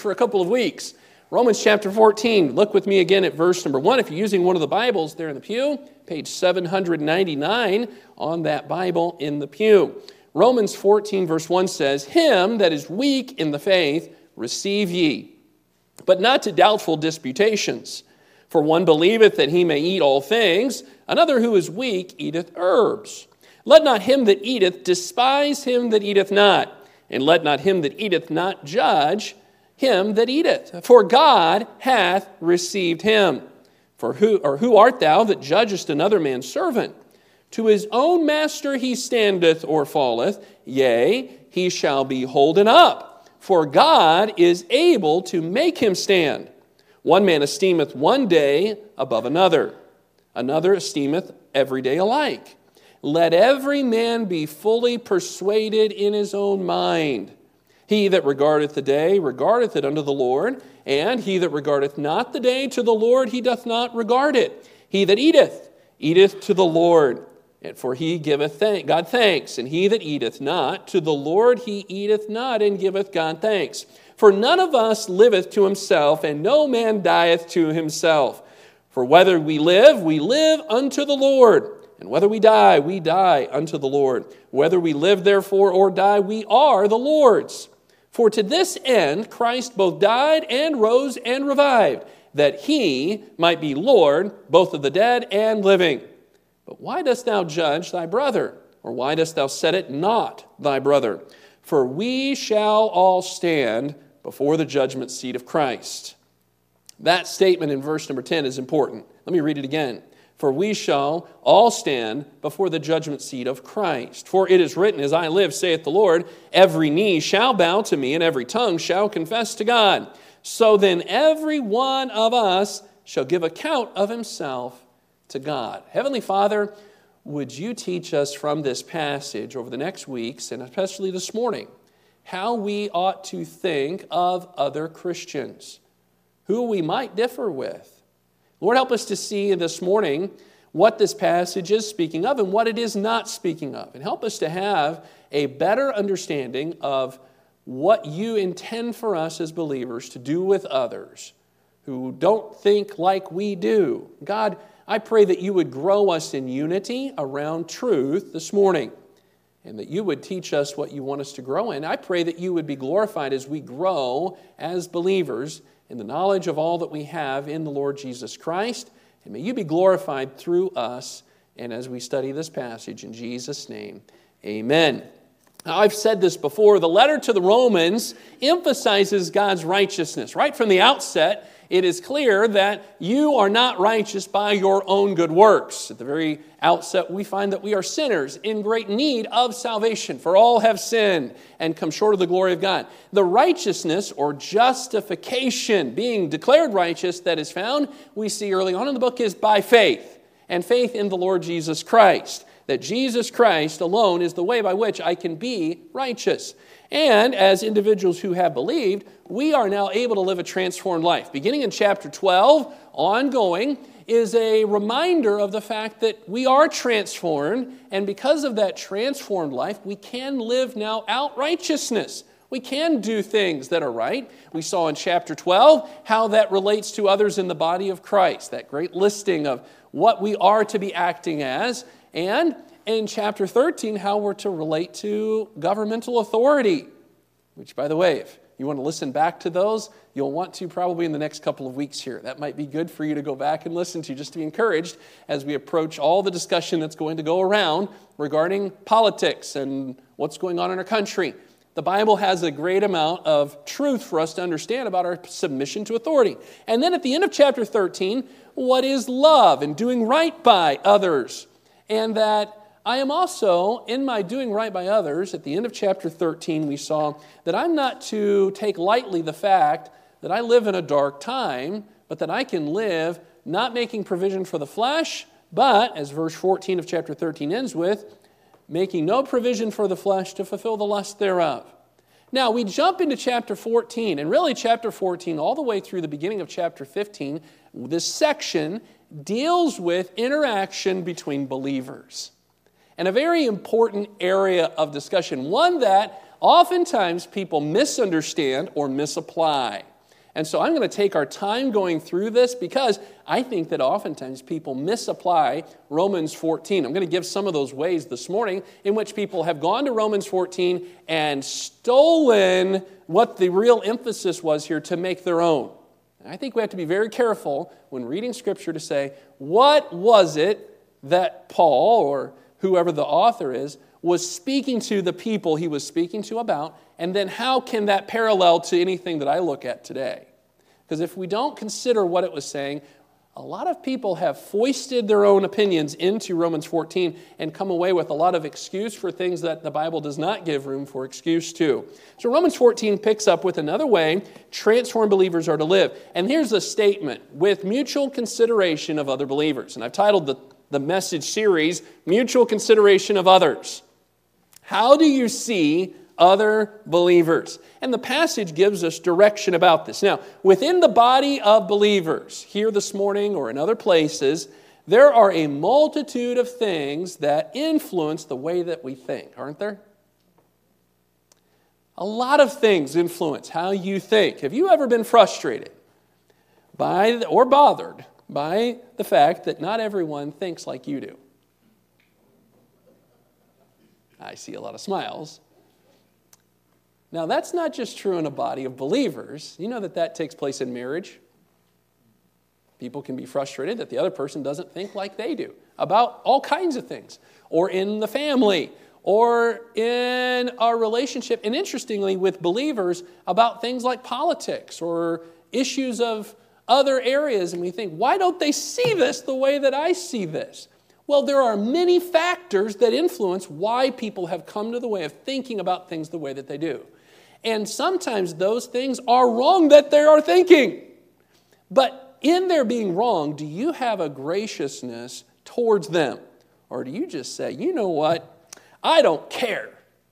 for a couple of weeks. Romans chapter 14. Look with me again at verse number 1. If you're using one of the Bibles there in the pew, page 799 on that Bible in the pew. Romans 14 verse 1 says, "Him that is weak in the faith receive ye, but not to doubtful disputations. For one believeth that he may eat all things, another who is weak eateth herbs. Let not him that eateth despise him that eateth not, and let not him that eateth not judge him that eateth. For God hath received him. For who art thou that judgest another man's servant? To his own master he standeth or falleth, yea, he shall be holden up. For God is able to make him stand. One man esteemeth one day above another, another esteemeth every day alike. Let every man be fully persuaded in his own mind. He that regardeth the day regardeth it unto the Lord, and he that regardeth not the day to the Lord, he doth not regard it. He that eateth, eateth to the Lord, and for he giveth God thanks. And he that eateth not, to the Lord he eateth not, and giveth God thanks. For none of us liveth to himself, and no man dieth to himself. For whether we live unto the Lord, and whether we die unto the Lord. Whether we live therefore or die, we are the Lord's. For to this end Christ both died and rose and revived, that he might be Lord both of the dead and living. But why dost thou judge thy brother? Or why dost thou set it not thy brother? For we shall all stand before the judgment seat of Christ." That statement in verse number 10 is important. Let me read it again. For we shall all stand before the judgment seat of Christ. For it is written, "As I live, saith the Lord, every knee shall bow to me, and every tongue shall confess to God. So then every one of us shall give account of himself to God." Heavenly Father, would you teach us from this passage over the next weeks, and especially this morning, how we ought to think of other Christians, who we might differ with. Lord, help us to see this morning what this passage is speaking of and what it is not speaking of. And help us to have a better understanding of what you intend for us as believers to do with others who don't think like we do. God, I pray that you would grow us in unity around truth this morning, and that you would teach us what you want us to grow in. I pray that you would be glorified as we grow as believers in the knowledge of all that we have in the Lord Jesus Christ. And may you be glorified through us and as we study this passage in Jesus' name. Amen. Now, I've said this before. The letter to the Romans emphasizes God's righteousness. Right from the outset, it is clear that you are not righteous by your own good works. At the very outset, we find that we are sinners in great need of salvation. For all have sinned and come short of the glory of God. The righteousness or justification, being declared righteous, that is found, we see early on in the book, is by faith. And faith in the Lord Jesus Christ. That Jesus Christ alone is the way by which I can be righteous. And as individuals who have believed, we are now able to live a transformed life. Beginning in chapter 12, ongoing, is a reminder of the fact that we are transformed, and because of that transformed life, we can live now out righteousness. We can do things that are right. We saw in chapter 12 how that relates to others in the body of Christ, that great listing of what we are to be acting as, and in chapter 13, how we're to relate to governmental authority, which, by the way, if you want to listen back to those, you'll want to probably in the next couple of weeks here. That might be good for you to go back and listen to, just to be encouraged as we approach all the discussion that's going to go around regarding politics and what's going on in our country. The Bible has a great amount of truth for us to understand about our submission to authority. And then at the end of chapter 13, what is love and doing right by others? And that I am also, in my doing right by others, at the end of chapter 13, we saw that I'm not to take lightly the fact that I live in a dark time, but that I can live not making provision for the flesh, but, as verse 14 of chapter 13 ends with, making no provision for the flesh to fulfill the lust thereof. Now, we jump into chapter 14, and really chapter 14, all the way through the beginning of chapter 15, this section deals with interaction between believers. And a very important area of discussion, one that oftentimes people misunderstand or misapply. And so I'm going to take our time going through this because I think that oftentimes people misapply Romans 14. I'm going to give some of those ways this morning in which people have gone to Romans 14 and stolen what the real emphasis was here to make their own. And I think we have to be very careful when reading Scripture to say, what was it that Paul, or whoever the author is, was speaking to the people he was speaking to about, and then how can that parallel to anything that I look at today? Because if we don't consider what it was saying, a lot of people have foisted their own opinions into Romans 14 and come away with a lot of excuse for things that the Bible does not give room for excuse to. So Romans 14 picks up with another way transformed believers are to live. And here's a statement: with mutual consideration of other believers. And I've titled the message series, Mutual Consideration of Others. How do you see other believers? And the passage gives us direction about this. Now, within the body of believers, here this morning or in other places, there are a multitude of things that influence the way that we think, aren't there? A lot of things influence how you think. Have you ever been frustrated by or bothered by the fact that not everyone thinks like you do? I see a lot of smiles. Now, that's not just true in a body of believers. You know that takes place in marriage. People can be frustrated that the other person doesn't think like they do about all kinds of things. Or in the family, or in our relationship, and interestingly with believers, about things like politics or issues of other areas. And we think, why don't they see this the way that I see this? Well, there are many factors that influence why people have come to the way of thinking about things the way that they do. And sometimes those things are wrong that they are thinking. But in their being wrong, do you have a graciousness towards them? Or do you just say, you know what? I don't care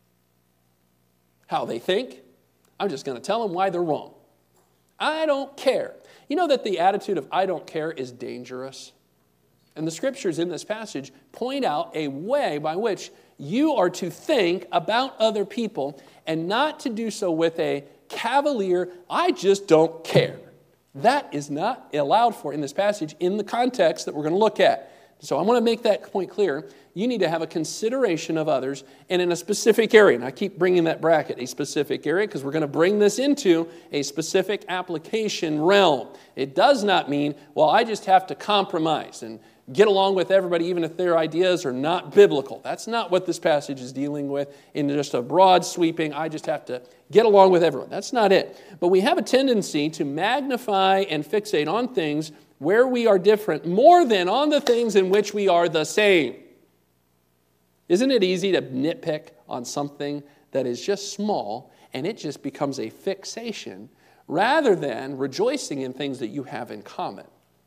how they think. I'm just going to tell them why they're wrong. I don't care. You know that the attitude of I don't care is dangerous? And the scriptures in this passage point out a way by which you are to think about other people and not to do so with a cavalier, I just don't care. That is not allowed for in this passage in the context that we're going to look at. So I want to make that point clear. You need to have a consideration of others and in a specific area. And I keep bringing that bracket, a specific area, because we're going to bring this into a specific application realm. It does not mean, well, I just have to compromise and get along with everybody even if their ideas are not biblical. That's not what this passage is dealing with in just a broad sweeping, I just have to get along with everyone. That's not it. But we have a tendency to magnify and fixate on things where we are different more than on the things in which we are the same. Isn't it easy to nitpick on something that is just small and it just becomes a fixation rather than rejoicing in things that you have in common?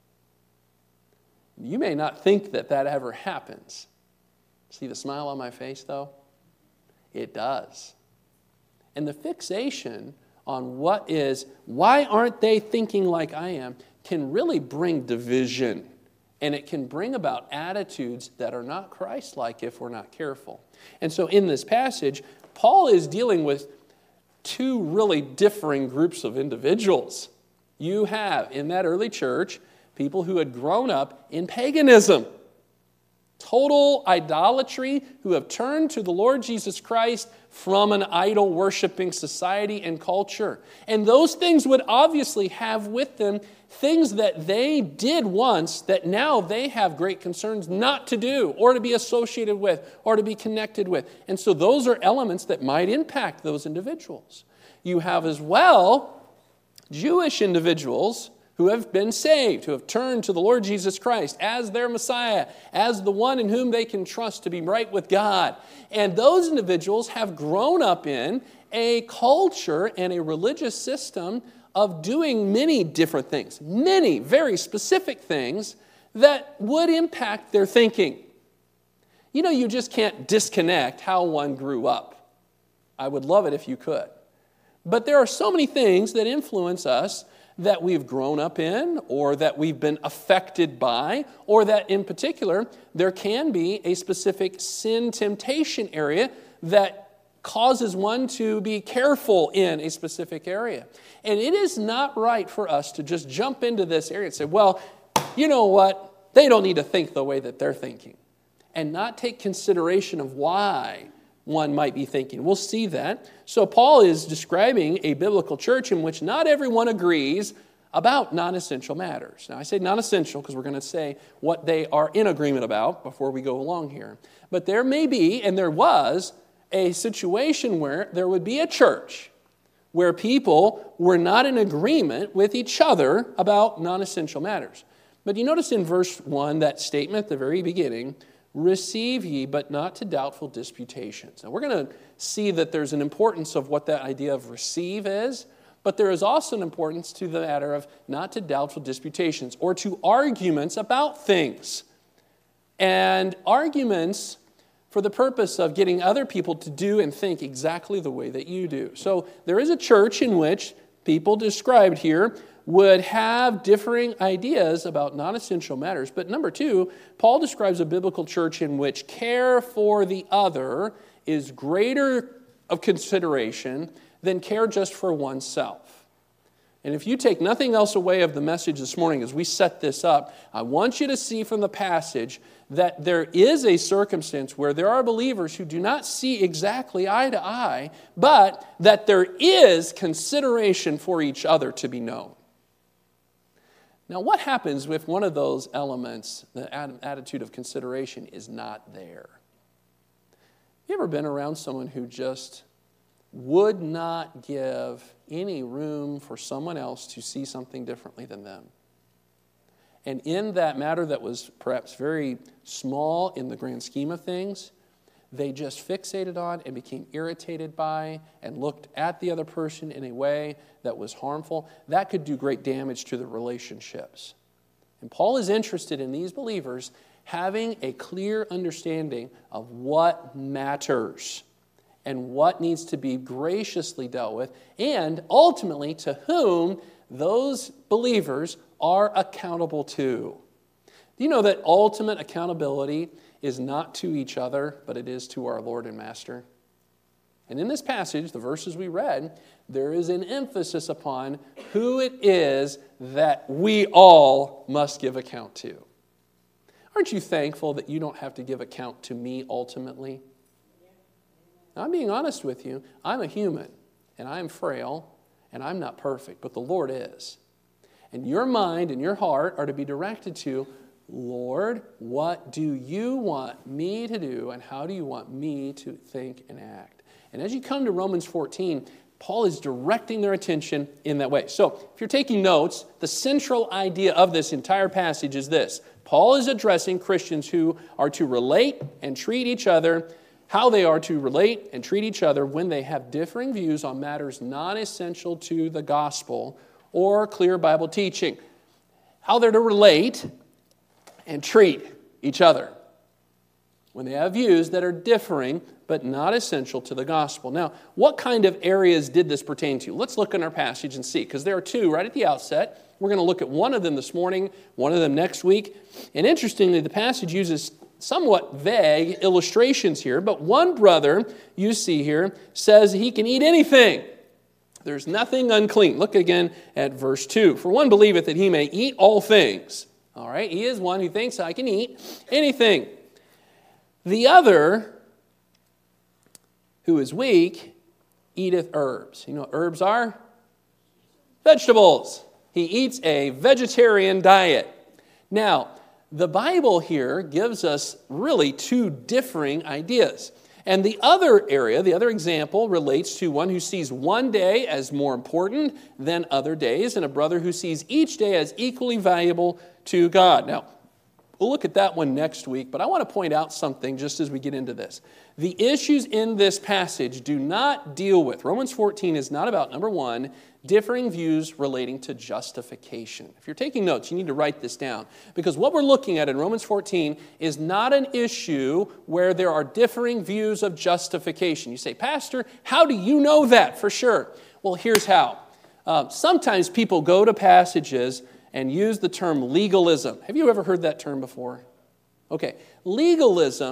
You may not think that that ever happens. See the smile on my face, though? It does. And the fixation on what is, why aren't they thinking like I am, can really bring division. And it can bring about attitudes that are not Christ-like if we're not careful. And so in this passage, Paul is dealing with two really differing groups of individuals. You have, in that early church, people who had grown up in paganism, total idolatry, who have turned to the Lord Jesus Christ from an idol-worshiping society and culture. And those things would obviously have with them things that they did once that now they have great concerns not to do or to be associated with or to be connected with. And so those are elements that might impact those individuals. You have as well Jewish individuals who have been saved, who have turned to the Lord Jesus Christ as their Messiah, as the one in whom they can trust to be right with God. And those individuals have grown up in a culture and a religious system of doing many different things, many very specific things that would impact their thinking. You know, you just can't disconnect how one grew up. I would love it if you could. But there are so many things that influence us that we've grown up in, or that we've been affected by, or that in particular, there can be a specific sin temptation area that causes one to be careful in a specific area. And it is not right for us to just jump into this area and say, well, you know what? They don't need to think the way that they're thinking, and not take consideration of why one might be thinking. We'll see that. So Paul is describing a biblical church in which not everyone agrees about non-essential matters. Now, I say non-essential because we're going to say what they are in agreement about before we go along here. But there may be, and there was, a situation where there would be a church where people were not in agreement with each other about non-essential matters. But you notice in verse 1, that statement at the very beginning, receive ye, but not to doubtful disputations. Now, we're going to see that there's an importance of what that idea of receive is, but there is also an importance to the matter of not to doubtful disputations or to arguments about things. And arguments for the purpose of getting other people to do and think exactly the way that you do. So there is a church in which people described here would have differing ideas about non-essential matters. But number two, Paul describes a biblical church in which care for the other is greater of consideration than care just for oneself. And if you take nothing else away of the message this morning as we set this up, I want you to see from the passage that there is a circumstance where there are believers who do not see exactly eye to eye, but that there is consideration for each other to be known. Now, what happens if one of those elements, the attitude of consideration, is not there? Have you ever been around someone who just would not give any room for someone else to see something differently than them? And in that matter that was perhaps very small in the grand scheme of things, they just fixated on and became irritated by and looked at the other person in a way that was harmful. That could do great damage to the relationships. And Paul is interested in these believers having a clear understanding of what matters and what needs to be graciously dealt with, and ultimately to whom those believers are accountable to. Do you know that ultimate accountability is not to each other, but it is to our Lord and Master? And in this passage, the verses we read, there is an emphasis upon who it is that we all must give account to. Aren't you thankful that you don't have to give account to me ultimately? Now, I'm being honest with you. I'm a human, and I'm frail, and I'm not perfect, but the Lord is. And your mind and your heart are to be directed to, Lord, what do you want me to do, and how do you want me to think and act? And as you come to Romans 14, Paul is directing their attention in that way. So, if you're taking notes, the central idea of this entire passage is this. Paul is addressing Christians who are to relate and treat each other, how they are to relate and treat each other when they have differing views on matters non-essential to the gospel or clear Bible teaching. How they're to relate and treat each other when they have views that are differing but not essential to the gospel. Now, what kind of areas did this pertain to? Let's look in our passage and see, because there are two right at the outset. We're going to look at one of them this morning, one of them next week. And interestingly, the passage uses somewhat vague illustrations here, but one brother you see here says he can eat anything. There's nothing unclean. Look again at verse 2. For one believeth that he may eat all things. All right, he is one who thinks I can eat anything. The other, who is weak, eateth herbs. You know what herbs are? Vegetables. He eats a vegetarian diet. Now, the Bible here gives us really two differing ideas. And the other area, the other example, relates to one who sees one day as more important than other days, and a brother who sees each day as equally valuable to God. Now, we'll look at that one next week, but I want to point out something just as we get into this. The issues in this passage do not deal with, Romans 14 is not about, number one, differing views relating to justification. If you're taking notes, you need to write this down, because what we're looking at in Romans 14 is not an issue where there are differing views of justification. You say, Pastor, how do you know that for sure? Well, here's how. Sometimes people go to passages and use the term legalism. Have you ever heard that term before? Okay, legalism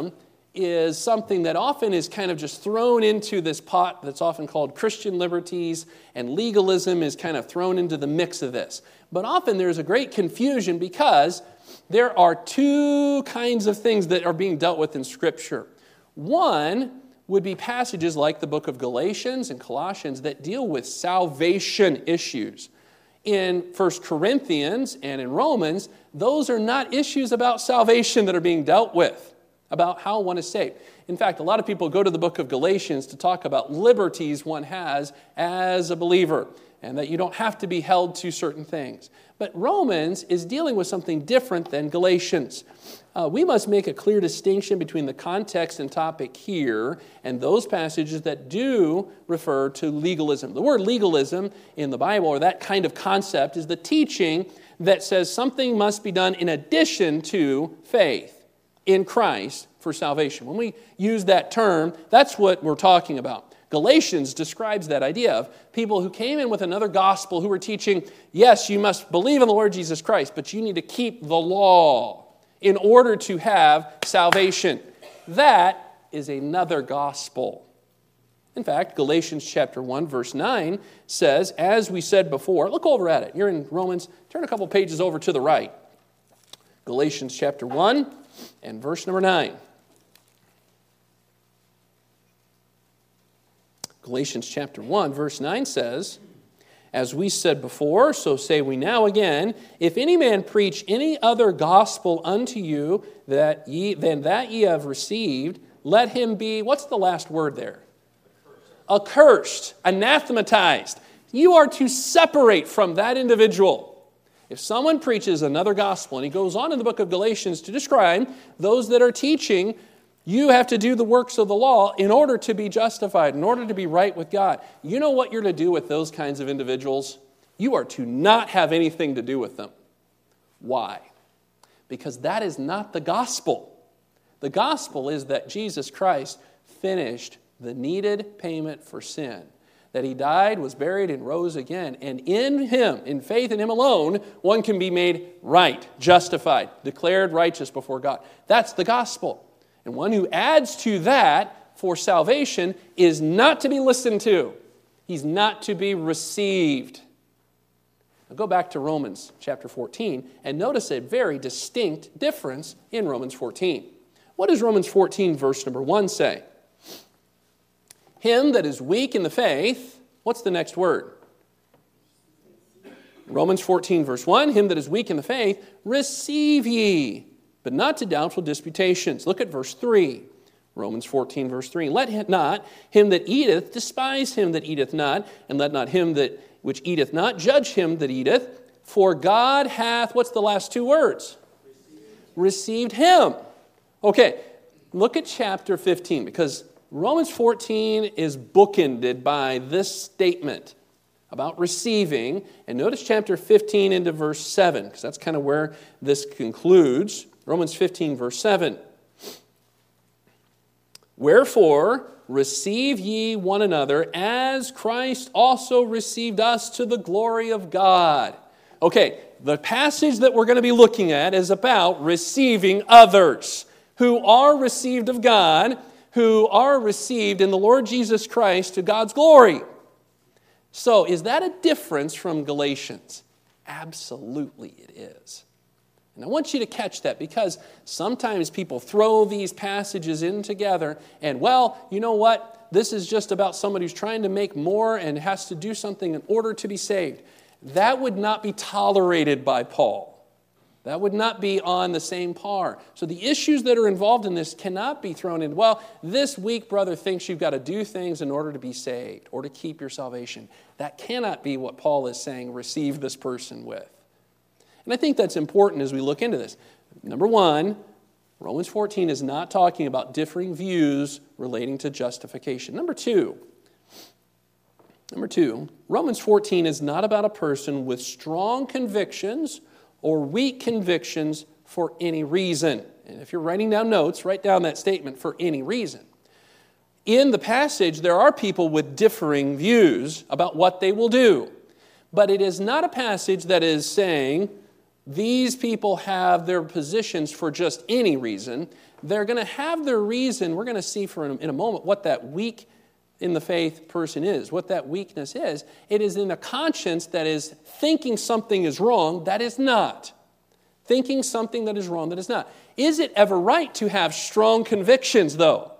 is something that often is kind of just thrown into this pot that's often called Christian liberties, and legalism is kind of thrown into the mix of this. But often there's a great confusion because there are two kinds of things that are being dealt with in Scripture. One would be passages like the book of Galatians and Colossians that deal with salvation issues. In 1 Corinthians and in Romans, those are not issues about salvation that are being dealt with, about how one is saved. In fact, a lot of people go to the book of Galatians to talk about liberties one has as a believer, and that you don't have to be held to certain things. But Romans is dealing with something different than Galatians. We must make a clear distinction between the context and topic here and those passages that do refer to legalism. The word legalism in the Bible, or that kind of concept, is the teaching that says something must be done in addition to faith in Christ for salvation. When we use that term, that's what we're talking about. Galatians describes that idea of people who came in with another gospel who were teaching, yes, you must believe in the Lord Jesus Christ, but you need to keep the law in order to have salvation. That is another gospel. In fact, Galatians chapter 1, verse 9 says, as we said before, look over at it. You're in Romans, turn a couple pages over to the right. Galatians chapter 1 and verse number 9. Galatians chapter 1, verse 9 says, as we said before, so say we now again, if any man preach any other gospel unto you than that ye have received, let him be, what's the last word there? Accursed, anathematized. You are to separate from that individual. If someone preaches another gospel, and he goes on in the book of Galatians to describe those that are teaching, you have to do the works of the law in order to be justified, in order to be right with God. You know what you're to do with those kinds of individuals? You are to not have anything to do with them. Why? Because that is not the gospel. The gospel is that Jesus Christ finished the needed payment for sin. That he died, was buried, and rose again. And in him, in faith in him alone, one can be made right, justified, declared righteous before God. That's the gospel. And one who adds to that for salvation is not to be listened to. He's not to be received. Now go back to Romans chapter 14 and notice a very distinct difference in Romans 14. What does Romans 14 verse number 1 say? Him that is weak in the faith, what's the next word? Romans 14 verse 1, him that is weak in the faith, receive ye, but not to doubtful disputations. Look at verse 3. Romans 14, verse 3. Let not him that eateth despise him that eateth not, and let not him that which eateth not judge him that eateth. For God hath, what's the last two words? Received him. Okay, look at chapter 15, because Romans 14 is bookended by this statement about receiving. And notice chapter 15 into verse 7, because that's kind of where this concludes. Romans 15, verse 7. Wherefore, receive ye one another, as Christ also received us to the glory of God. Okay, the passage that we're going to be looking at is about receiving others who are received of God, who are received in the Lord Jesus Christ to God's glory. So, is that a difference from Galatians? Absolutely it is. And I want you to catch that, because sometimes people throw these passages in together and, well, you know what? This is just about somebody who's trying to make more and has to do something in order to be saved. That would not be tolerated by Paul. That would not be on the same par. So the issues that are involved in this cannot be thrown in, well, this weak brother thinks you've got to do things in order to be saved or to keep your salvation. That cannot be what Paul is saying, receive this person with. And I think that's important as we look into this. Number one, Romans 14 is not talking about differing views relating to justification. Number two, Romans 14 is not about a person with strong convictions or weak convictions for any reason. And if you're writing down notes, write down that statement, for any reason. In the passage, there are people with differing views about what they will do. But it is not a passage that is saying these people have their positions for just any reason. They're going to have their reason. We're going to see in a moment what that weak in the faith person is, what that weakness is. It is in a conscience that is thinking something is wrong that is not. Thinking something that is wrong that is not. Is it ever right to have strong convictions, though?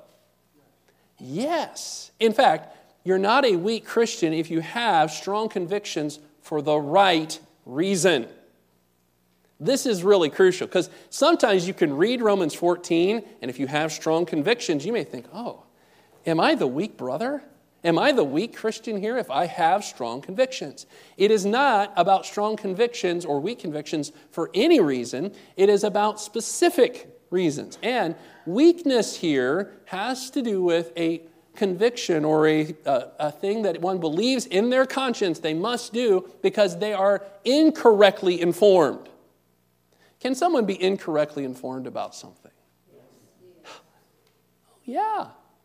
Yes. In fact, you're not a weak Christian if you have strong convictions for the right reason. This is really crucial because sometimes you can read Romans 14, and if you have strong convictions, you may think, oh, am I the weak brother? Am I the weak Christian here if I have strong convictions? It is not about strong convictions or weak convictions for any reason. It is about specific reasons. And weakness here has to do with a conviction or a thing that one believes in their conscience they must do because they are incorrectly informed. Can someone be incorrectly informed about something? Yeah.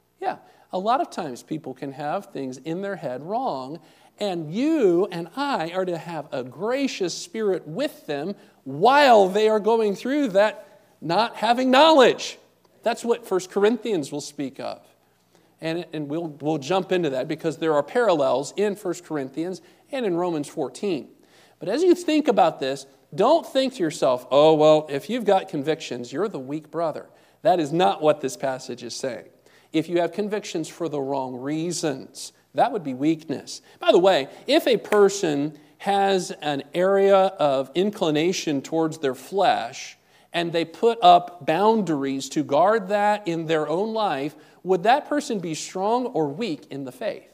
A lot of times people can have things in their head wrong, and you and I are to have a gracious spirit with them while they are going through that not having knowledge. That's what 1 Corinthians will speak of. And we'll jump into that because there are parallels in 1 Corinthians and in Romans 14. But as you think about this, don't think to yourself, oh, well, if you've got convictions, you're the weak brother. That is not what this passage is saying. If you have convictions for the wrong reasons, that would be weakness. By the way, if a person has an area of inclination towards their flesh and they put up boundaries to guard that in their own life, would that person be strong or weak in the faith?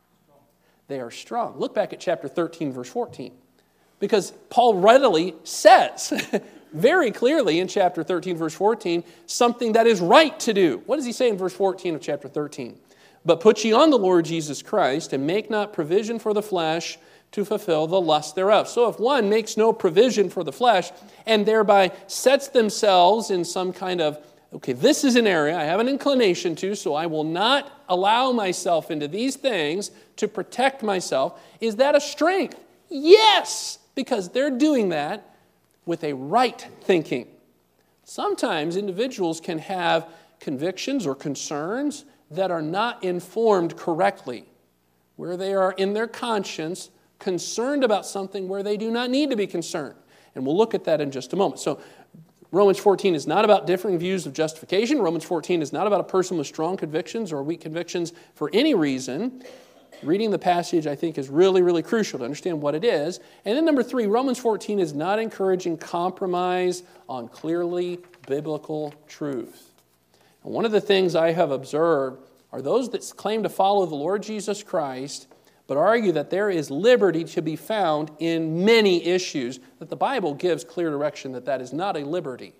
They are strong. Look back at chapter 13, verse 14. Because Paul readily says, very clearly in chapter 13, verse 14, something that is right to do. What does he say in verse 14 of chapter 13? But put ye on the Lord Jesus Christ, and make not provision for the flesh to fulfill the lust thereof. So if one makes no provision for the flesh, and thereby sets themselves in some kind of, okay, this is an area I have an inclination to, so I will not allow myself into these things to protect myself, is that a strength? Yes, because they're doing that with a right thinking. Sometimes individuals can have convictions or concerns that are not informed correctly, where they are in their conscience concerned about something where they do not need to be concerned. And we'll look at that in just a moment. So Romans 14 is not about differing views of justification. Romans 14 is not about a person with strong convictions or weak convictions for any reason. Reading the passage, I think, is really, really crucial to understand what it is. And then number 3, Romans 14 is not encouraging compromise on clearly biblical truth. And one of the things I have observed are those that claim to follow the Lord Jesus Christ, but argue that there is liberty to be found in many issues, that the Bible gives clear direction that that is not a liberty.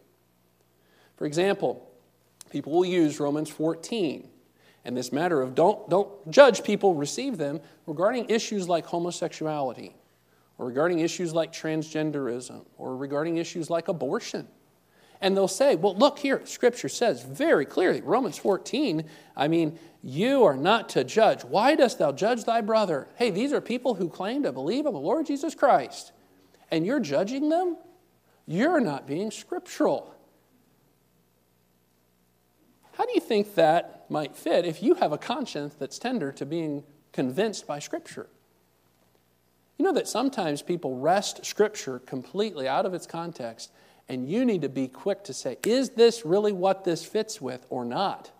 For example, people will use Romans 14 and this matter of don't judge people, receive them, regarding issues like homosexuality, or regarding issues like transgenderism, or regarding issues like abortion. And they'll say, well, look here, Scripture says very clearly, Romans 14, you are not to judge. Why dost thou judge thy brother? Hey, these are people who claim to believe in the Lord Jesus Christ, and you're judging them? You're not being scriptural. How do you think that might fit if you have a conscience that's tender to being convinced by Scripture? You know that sometimes people wrest Scripture completely out of its context, and you need to be quick to say, is this really what this fits with or not?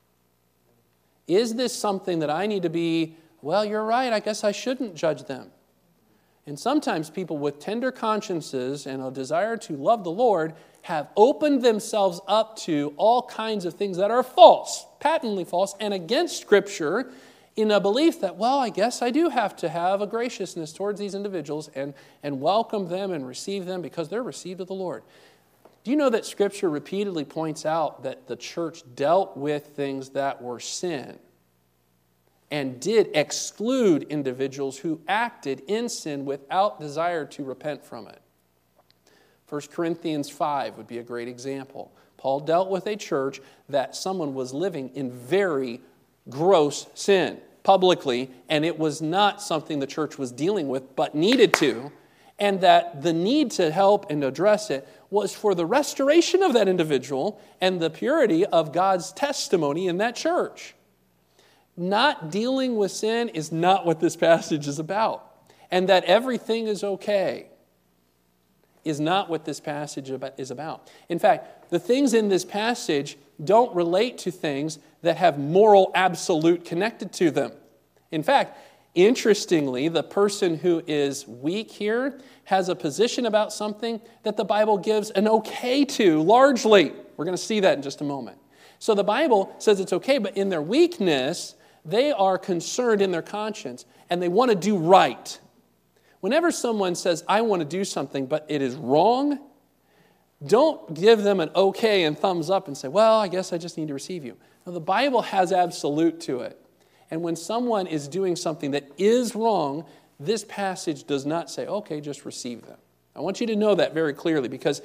Is this something that I need to be, well, you're right, I guess I shouldn't judge them. And sometimes people with tender consciences and a desire to love the Lord have opened themselves up to all kinds of things that are false, patently false, and against Scripture in a belief that, well, I guess I do have to have a graciousness towards these individuals and welcome them and receive them because they're received of the Lord. Do you know that Scripture repeatedly points out that the church dealt with things that were sin and did exclude individuals who acted in sin without desire to repent from it? 1 Corinthians 5 would be a great example. Paul dealt with a church that someone was living in very gross sin publicly, and it was not something the church was dealing with but needed to. and that the need to help and address it was for the restoration of that individual and the purity of God's testimony in that church. Not dealing with sin is not what this passage is about. And that everything is okay is not what this passage is about. In fact, the things in this passage don't relate to things that have moral absolute connected to them. In fact, interestingly, the person who is weak here has a position about something that the Bible gives an okay to, largely. We're going to see that in just a moment. So the Bible says it's okay, but in their weakness, they are concerned in their conscience, and they want to do right. Whenever someone says, I want to do something, but it is wrong, don't give them an okay and thumbs up and say, well, I guess I just need to receive you. No, the Bible has absolute to it. And when someone is doing something that is wrong, this passage does not say, okay, just receive them. I want you to know that very clearly, because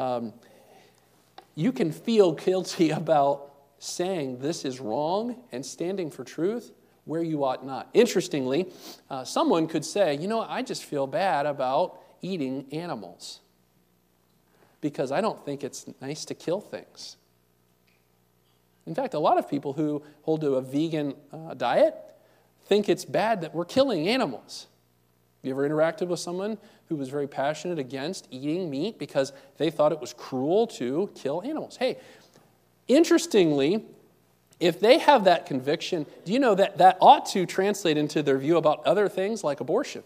you can feel guilty about saying this is wrong and standing for truth where you ought not. Interestingly, someone could say, I just feel bad about eating animals because I don't think it's nice to kill things. In fact, a lot of people who hold to a vegan diet think it's bad that we're killing animals. Have you ever interacted with someone who was very passionate against eating meat because they thought it was cruel to kill animals? Hey, interestingly, if they have that conviction, do you know that that ought to translate into their view about other things like abortion?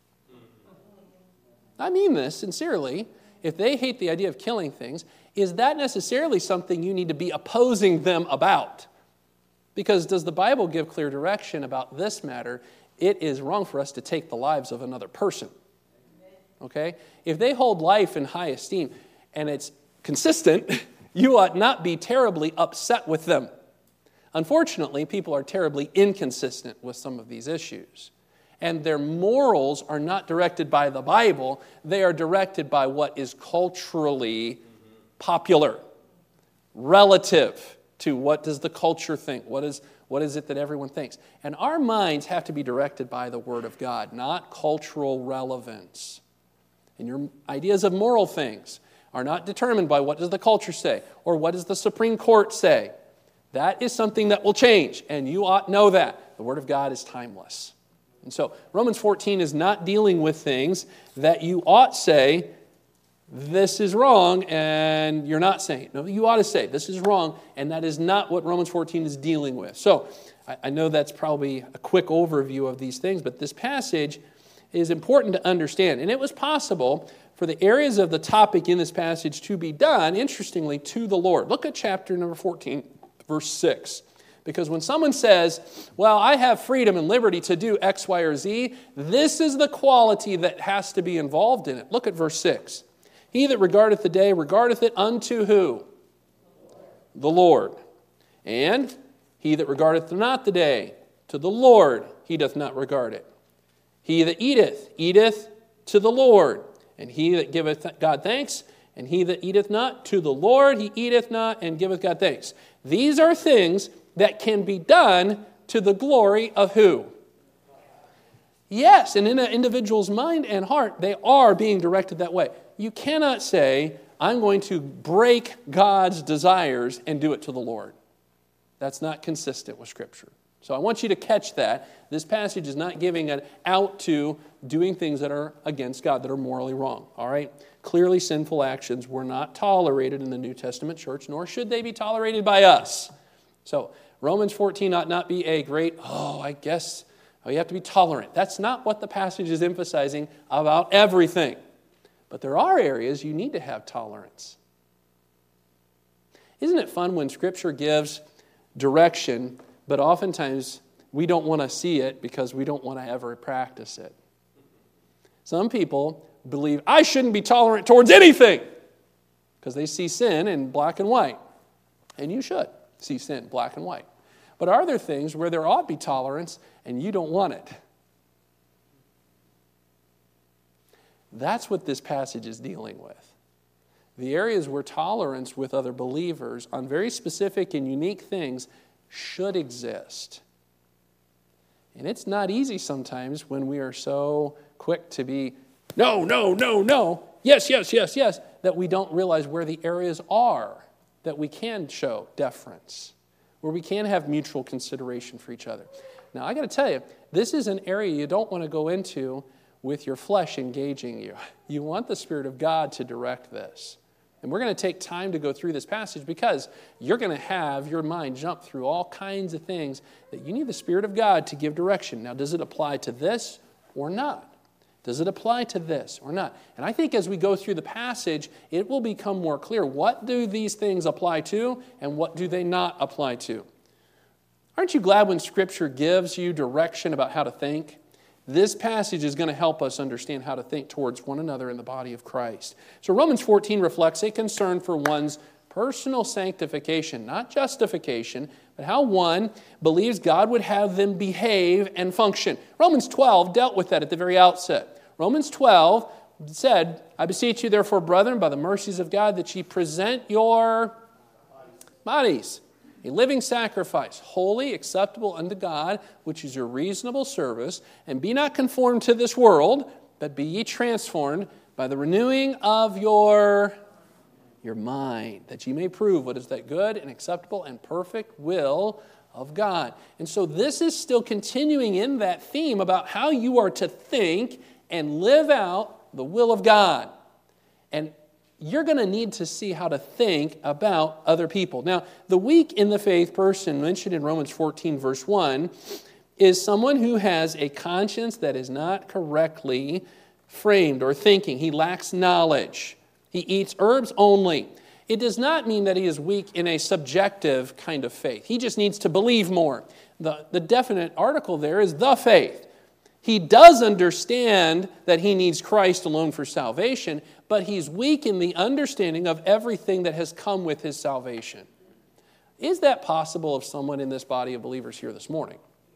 I mean this sincerely. If they hate the idea of killing things, is that necessarily something you need to be opposing them about? Because does the Bible give clear direction about this matter? It is wrong for us to take the lives of another person. Okay? If they hold life in high esteem and it's consistent, you ought not be terribly upset with them. Unfortunately, people are terribly inconsistent with some of these issues. And their morals are not directed by the Bible. They are directed by what is culturally popular, relative to what does the culture think, what is it that everyone thinks. And our minds have to be directed by the Word of God, not cultural relevance. And your ideas of moral things are not determined by what does the culture say or what does the Supreme Court say. That is something that will change, and you ought to know that. The Word of God is timeless. And so Romans 14 is not dealing with things that you ought say, this is wrong, and you're not saying. No, you ought to say, this is wrong, and that is not what Romans 14 is dealing with. So I know that's probably a quick overview of these things, but this passage is important to understand. And it was possible for the areas of the topic in this passage to be done, interestingly, to the Lord. Look at chapter number 14. Verse 6. Because when someone says, well, I have freedom and liberty to do X, Y, or Z, this is the quality that has to be involved in it. Look at verse 6. He that regardeth the day regardeth it unto who? The Lord. And he that regardeth not the day, to the Lord he doth not regard it. He that eateth, eateth to the Lord. And he that giveth God thanks, and he that eateth not, to the Lord he eateth not, and giveth God thanks. These are things that can be done to the glory of who? Yes, and in an individual's mind and heart, they are being directed that way. You cannot say, I'm going to break God's desires and do it to the Lord. That's not consistent with Scripture. So I want you to catch that. This passage is not giving an out to doing things that are against God, that are morally wrong. All right? Clearly sinful actions were not tolerated in the New Testament church, nor should they be tolerated by us. So Romans 14 ought not be a great, you have to be tolerant. That's not what the passage is emphasizing about everything. But there are areas you need to have tolerance. Isn't it fun when Scripture gives direction, but oftentimes we don't want to see it because we don't want to ever practice it? Some people believe, I shouldn't be tolerant towards anything because they see sin in black and white. And you should see sin black and white. But are there things where there ought to be tolerance and you don't want it? That's what this passage is dealing with. The areas where tolerance with other believers on very specific and unique things should exist. And it's not easy sometimes when we are so quick to be no, no, no, no, yes, yes, yes, yes, that we don't realize where the areas are that we can show deference, where we can have mutual consideration for each other. Now, I got to tell you, this is an area you don't want to go into with your flesh engaging you. You want the Spirit of God to direct this. And we're going to take time to go through this passage because you're going to have your mind jump through all kinds of things that you need the Spirit of God to give direction. Now, does it apply to this or not? Does it apply to this or not? And I think as we go through the passage, it will become more clear. What do these things apply to and what do they not apply to? Aren't you glad when Scripture gives you direction about how to think? This passage is going to help us understand how to think towards one another in the body of Christ. So Romans 14 reflects a concern for one's personal sanctification, not justification, but how one believes God would have them behave and function. Romans 12 dealt with that at the very outset. Romans 12 said, I beseech you therefore, brethren, by the mercies of God, that ye present your bodies a living sacrifice, holy, acceptable unto God, which is your reasonable service, and be not conformed to this world, but be ye transformed by the renewing of your mind, that ye may prove what is that good and acceptable and perfect will of God. And so this is still continuing in that theme about how you are to think and live out the will of God. And you're going to need to see how to think about other people. Now, the weak in the faith person mentioned in Romans 14, verse 1, is someone who has a conscience that is not correctly framed or thinking. He lacks knowledge. He eats herbs only. It does not mean that he is weak in a subjective kind of faith. He just needs to believe more. The definite article there is the faith. He does understand that he needs Christ alone for salvation, but he's weak in the understanding of everything that has come with his salvation. Is that possible of someone in this body of believers here this morning?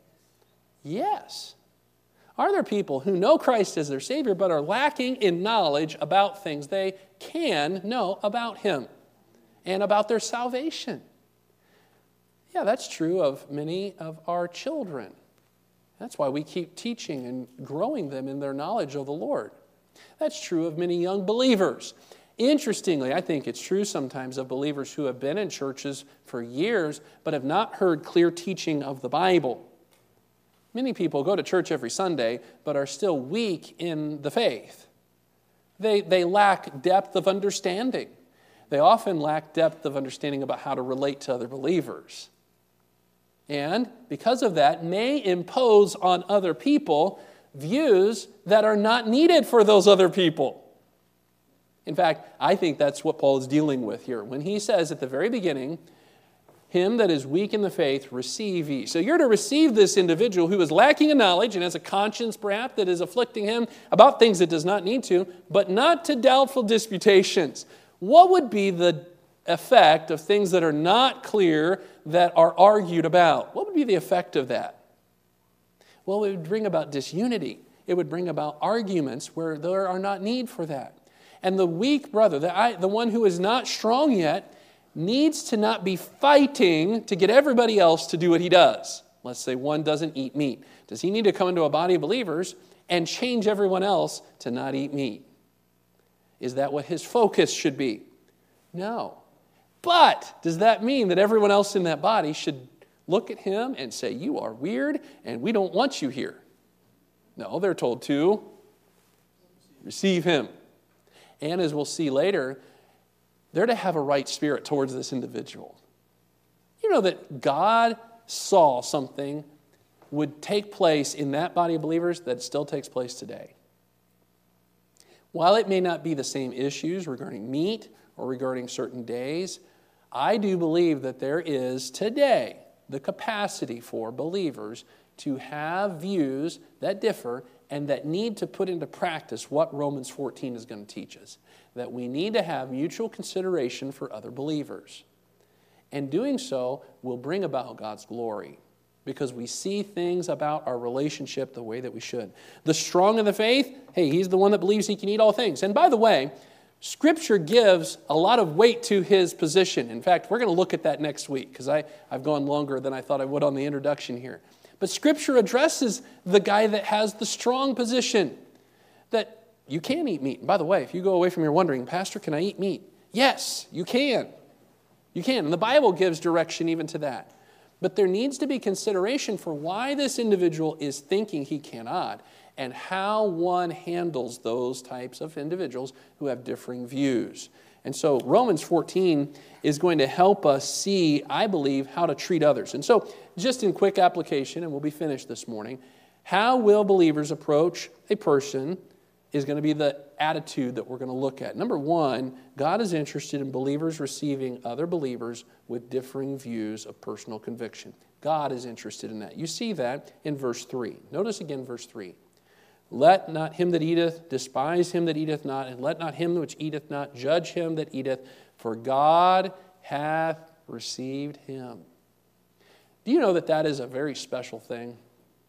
Yes. Are there people who know Christ as their Savior but are lacking in knowledge about things they can know about Him and about their salvation? Yeah, that's true of many of our children. That's why we keep teaching and growing them in their knowledge of the Lord. That's true of many young believers. Interestingly, I think it's true sometimes of believers who have been in churches for years but have not heard clear teaching of the Bible. Many people go to church every Sunday but are still weak in the faith. They lack depth of understanding. They often lack depth of understanding about how to relate to other believers. And because of that, may impose on other people views that are not needed for those other people. In fact, I think that's what Paul is dealing with here. When he says at the very beginning, him that is weak in the faith, receive ye. So you're to receive this individual who is lacking in knowledge and has a conscience perhaps that is afflicting him about things it does not need to, but not to doubtful disputations. What would be the effect of things that are not clear that are argued about? What would be the effect of that? Well, it would bring about disunity. It would bring about arguments where there are not need for that. And the weak brother, the one who is not strong yet, needs to not be fighting to get everybody else to do what he does. Let's say one doesn't eat meat. Does he need to come into a body of believers and change everyone else to not eat meat? Is that what his focus should be? No. But does that mean that everyone else in that body should look at him and say, you are weird and we don't want you here? No, they're told to receive him. And as we'll see later, they're to have a right spirit towards this individual. You know that God saw something would take place in that body of believers that still takes place today. While it may not be the same issues regarding meat or regarding certain days, I do believe that there is today the capacity for believers to have views that differ and that need to put into practice what Romans 14 is going to teach us. That we need to have mutual consideration for other believers. And doing so will bring about God's glory because we see things about our relationship the way that we should. The strong in the faith, hey, he's the one that believes he can eat all things. And by the way, Scripture gives a lot of weight to his position. In fact, we're going to look at that next week because I've gone longer than I thought I would on the introduction here. But Scripture addresses the guy that has the strong position. That you can eat meat. And by the way, if you go away from here wondering, Pastor, can I eat meat? Yes, you can. You can. And the Bible gives direction even to that. But there needs to be consideration for why this individual is thinking he cannot and how one handles those types of individuals who have differing views. And so Romans 14 is going to help us see, I believe, how to treat others. And so just in quick application, and we'll be finished this morning, how will believers approach a person is going to be the attitude that we're going to look at. Number one, God is interested in believers receiving other believers with differing views of personal conviction. God is interested in that. You see that in verse 3. Notice again verse 3. Let not him that eateth despise him that eateth not, and let not him which eateth not judge him that eateth, for God hath received him. Do you know that that is a very special thing?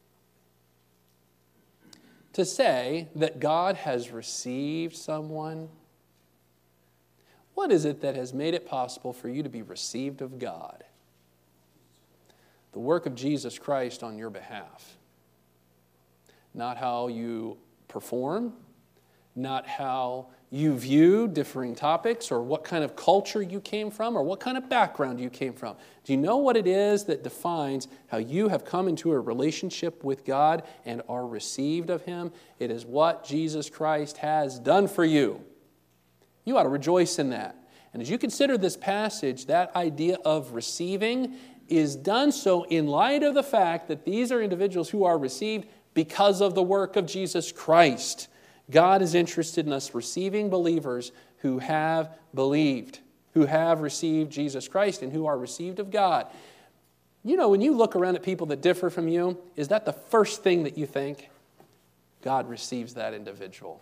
To say that God has received someone. What is it that has made it possible for you to be received of God? The work of Jesus Christ on your behalf. Not how you perform, not how you view differing topics or what kind of culture you came from or what kind of background you came from. Do you know what it is that defines how you have come into a relationship with God and are received of Him? It is what Jesus Christ has done for you. You ought to rejoice in that. And as you consider this passage, that idea of receiving is done so in light of the fact that these are individuals who are received because of the work of Jesus Christ. God is interested in us receiving believers who have believed, who have received Jesus Christ and who are received of God. You know, when you look around at people that differ from you, is that the first thing that you think? God receives that individual.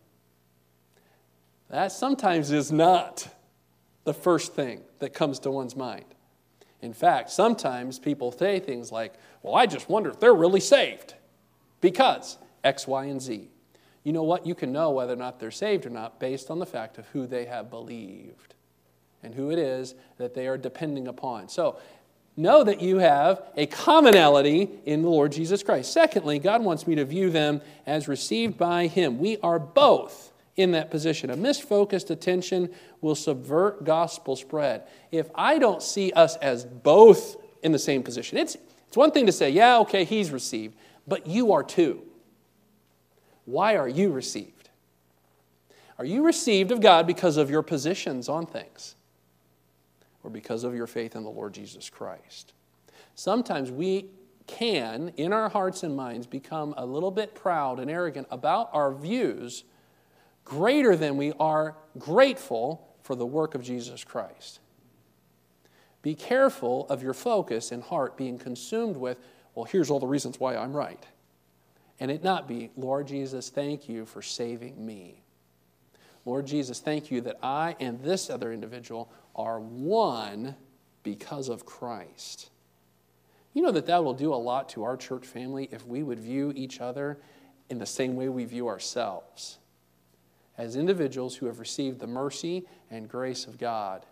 That sometimes is not the first thing that comes to one's mind. In fact, sometimes people say things like, well, I just wonder if they're really saved. Because X, Y, and Z. You know what? You can know whether or not they're saved or not based on the fact of who they have believed and who it is that they are depending upon. So, know that you have a commonality in the Lord Jesus Christ. Secondly, God wants me to view them as received by Him. We are both in that position. A misfocused attention will subvert gospel spread. If I don't see us as both in the same position, it's one thing to say, yeah, okay, he's received. But you are too. Why are you received? Are you received of God because of your positions on things? Or because of your faith in the Lord Jesus Christ? Sometimes we can, in our hearts and minds, become a little bit proud and arrogant about our views greater than we are grateful for the work of Jesus Christ. Be careful of your focus and heart being consumed with, well, here's all the reasons why I'm right. And it not be, Lord Jesus, thank you for saving me. Lord Jesus, thank you that I and this other individual are one because of Christ. You know that will do a lot to our church family if we would view each other in the same way we view ourselves, as individuals who have received the mercy and grace of God.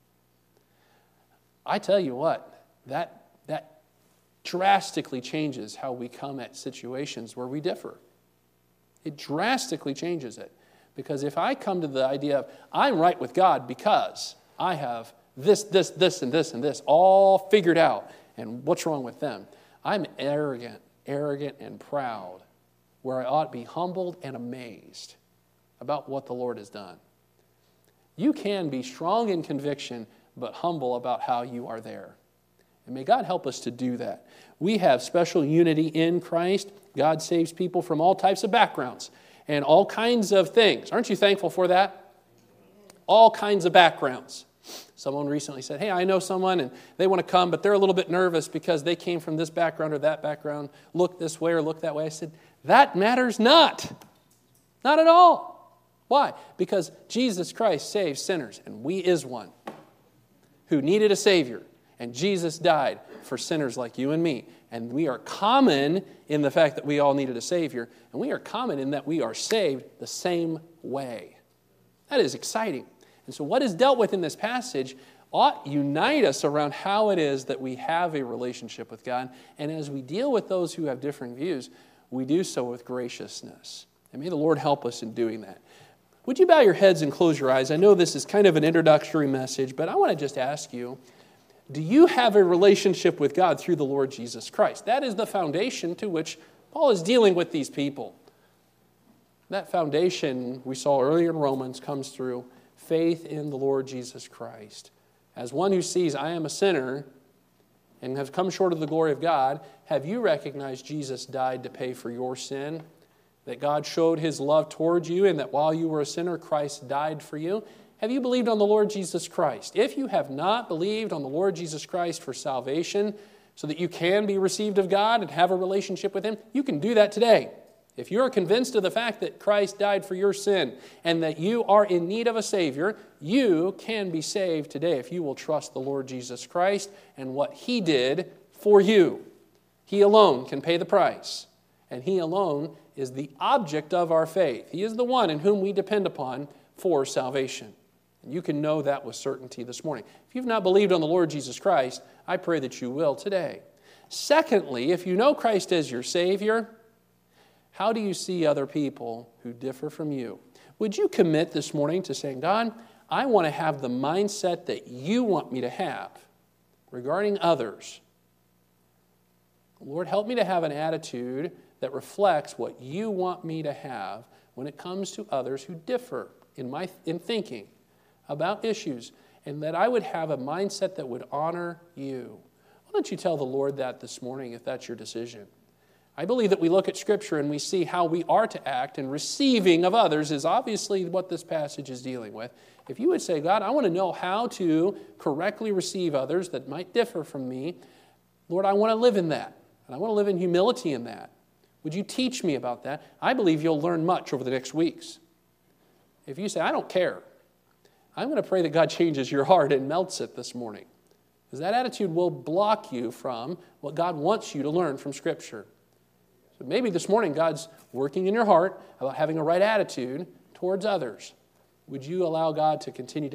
I tell you what, that drastically changes how we come at situations where we differ. It drastically changes it. Because if I come to the idea of, I'm right with God because I have this, and this all figured out, and what's wrong with them? I'm arrogant and proud, where I ought to be humbled and amazed about what the Lord has done. You can be strong in conviction, but humble about how you are there. And may God help us to do that. We have special unity in Christ. God saves people from all types of backgrounds and all kinds of things. Aren't you thankful for that? All kinds of backgrounds. Someone recently said, hey, I know someone and they want to come, but they're a little bit nervous because they came from this background or that background, look this way or look that way. I said, that matters not. Not at all. Why? Because Jesus Christ saves sinners, and we is one who needed a Savior. And Jesus died for sinners like you and me. And we are common in the fact that we all needed a Savior. And we are common in that we are saved the same way. That is exciting. And so what is dealt with in this passage ought unite us around how it is that we have a relationship with God. And as we deal with those who have differing views, we do so with graciousness. And may the Lord help us in doing that. Would you bow your heads and close your eyes? I know this is kind of an introductory message, but I want to just ask you, do you have a relationship with God through the Lord Jesus Christ? That is the foundation to which Paul is dealing with these people. That foundation we saw earlier in Romans comes through faith in the Lord Jesus Christ. As one who sees I am a sinner and have come short of the glory of God, have you recognized Jesus died to pay for your sin? That God showed His love towards you and that while you were a sinner, Christ died for you? Have you believed on the Lord Jesus Christ? If you have not believed on the Lord Jesus Christ for salvation so that you can be received of God and have a relationship with Him, you can do that today. If you're convinced of the fact that Christ died for your sin and that you are in need of a Savior, you can be saved today if you will trust the Lord Jesus Christ and what He did for you. He alone can pay the price, and He alone is the object of our faith. He is the one in whom we depend upon for salvation. And you can know that with certainty this morning. If you've not believed on the Lord Jesus Christ, I pray that you will today. Secondly, if you know Christ as your Savior, how do you see other people who differ from you? Would you commit this morning to saying, God, I want to have the mindset that you want me to have regarding others. Lord, help me to have an attitude that reflects what you want me to have when it comes to others who differ in thinking about issues, and that I would have a mindset that would honor you. Why don't you tell the Lord that this morning if that's your decision? I believe that we look at Scripture and we see how we are to act, and receiving of others is obviously what this passage is dealing with. If you would say, God, I want to know how to correctly receive others that might differ from me, Lord, I want to live in that, and I want to live in humility in that. Would you teach me about that? I believe you'll learn much over the next weeks. If you say, I don't care, I'm going to pray that God changes your heart and melts it this morning, because that attitude will block you from what God wants you to learn from Scripture. So maybe this morning God's working in your heart about having a right attitude towards others. Would you allow God to continue to